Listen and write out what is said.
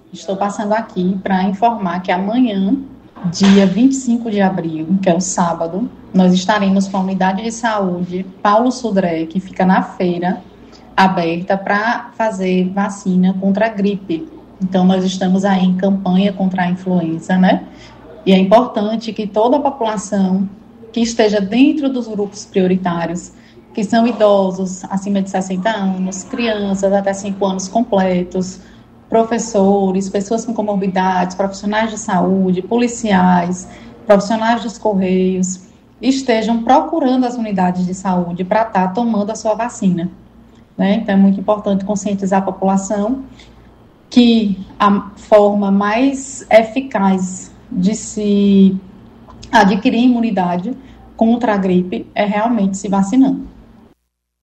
Estou passando aqui para informar que amanhã, dia 25 de abril, que é o sábado, nós estaremos com a unidade de saúde Paulo Sodré, que fica na feira, aberta para fazer vacina contra a gripe. Então, nós estamos aí em campanha contra a influenza, né? E é importante que toda a população que esteja dentro dos grupos prioritários, que são idosos acima de 60 anos, crianças até 5 anos completos, professores, pessoas com comorbidades, profissionais de saúde, policiais, profissionais dos Correios, estejam procurando as unidades de saúde para estar tomando a sua vacina, né? Então, é muito importante conscientizar a população que a forma mais eficaz de se adquirir imunidade contra a gripe é realmente se vacinando.